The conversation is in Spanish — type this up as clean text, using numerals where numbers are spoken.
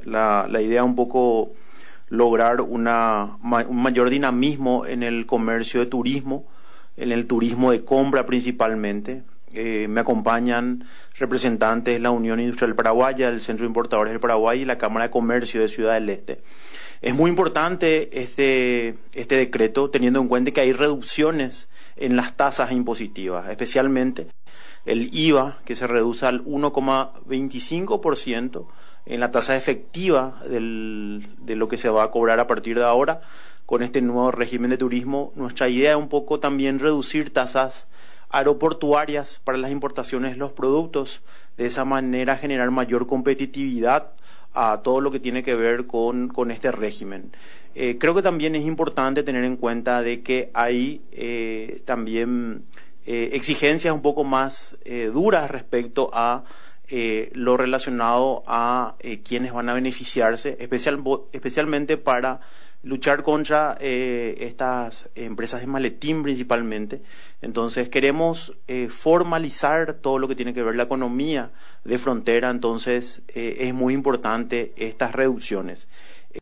La idea un poco lograr un mayor dinamismo en el comercio de turismo, en el turismo de compra principalmente. Me acompañan representantes de la Unión Industrial Paraguaya, el Centro de Importadores del Paraguay y la Cámara de Comercio de Ciudad del Este. Es muy importante este decreto, teniendo en cuenta que hay reducciones en las tasas impositivas, especialmente el IVA, que se reduce al 1,25% en la tasa efectiva de lo que se va a cobrar a partir de ahora. Con este nuevo régimen de turismo, nuestra idea es un poco también reducir tasas aeroportuarias para las importaciones de los productos, de esa manera generar mayor competitividad a todo lo que tiene que ver con este régimen. Creo que también es importante tener en cuenta de que hay también exigencias un poco más duras respecto a lo relacionado a quienes van a beneficiarse, especialmente para luchar contra estas empresas de maletín principalmente. Entonces queremos formalizar todo lo que tiene que ver la economía de frontera, entonces es muy importante estas reducciones.